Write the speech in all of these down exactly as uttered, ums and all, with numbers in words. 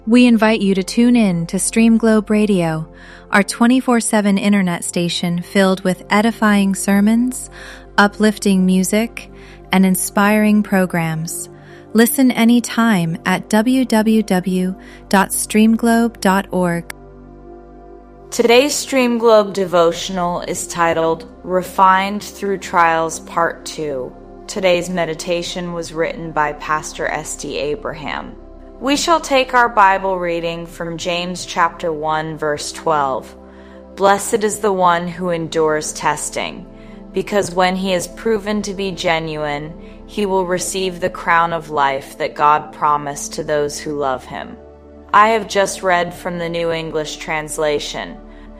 We invite you to tune in to Stream Globe Radio, our twenty-four seven internet station filled with edifying sermons, uplifting music, and inspiring programs. Listen anytime at w w w dot stream globe dot org. Today's Stream Globe devotional is titled Refined Through Trials Part two. Today's meditation was written by Pastor S D Abraham. We shall take our Bible reading from James chapter one, verse twelve. Blessed is the one who endures testing, because when he is proven to be genuine, he will receive the crown of life that God promised to those who love him. I have just read from the New English Translation.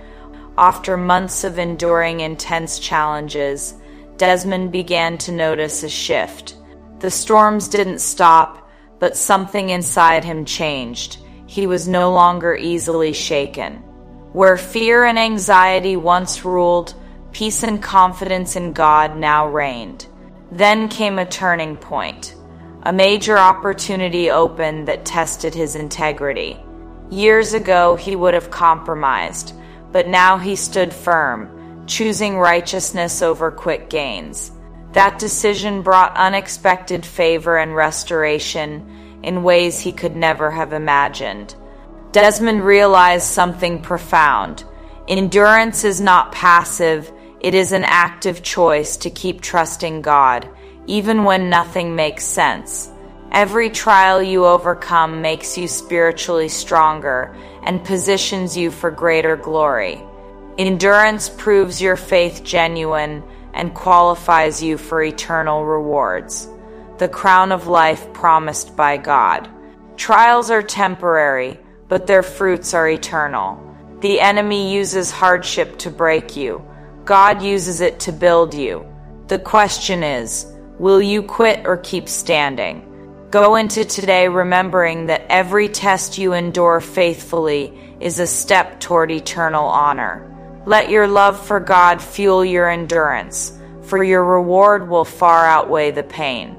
After months of enduring intense challenges, Desmond began to notice a shift. The storms didn't stop, but something inside him changed. He was no longer easily shaken. Where fear and anxiety once ruled, peace and confidence in God now reigned. Then came a turning point. A major opportunity opened that tested his integrity. Years ago, he would have compromised, but now he stood firm, choosing righteousness over quick gains. That decision brought unexpected favor and restoration in ways he could never have imagined. Desmond realized something profound. Endurance is not passive, it is an active choice to keep trusting God, even when nothing makes sense. Every trial you overcome makes you spiritually stronger and positions you for greater glory. Endurance proves your faith genuine and qualifies you for eternal rewards, the crown of life promised by God. Trials are temporary, but their fruits are eternal. The enemy uses hardship to break you. God uses it to build you. The question is, will you quit or keep standing? Go into today remembering that every test you endure faithfully is a step toward eternal honor. Let your love for God fuel your endurance, for your reward will far outweigh the pain.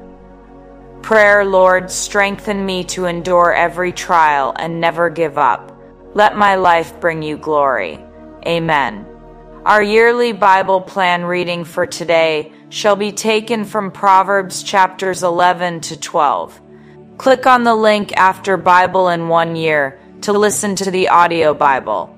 Prayer, Lord, strengthen me to endure every trial and never give up. Let my life bring you glory. Amen. Our yearly Bible plan reading for today shall be taken from Proverbs chapters eleven to twelve. Click on the link after Bible in one year to listen to the audio Bible.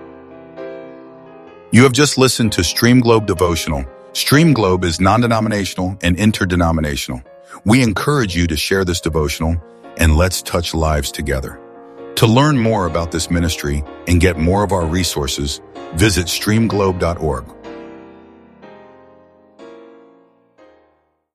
You have just listened to Stream Globe Devotional. Stream Globe is non-denominational and interdenominational. We encourage you to share this devotional and let's touch lives together. To learn more about this ministry and get more of our resources, visit stream globe dot org.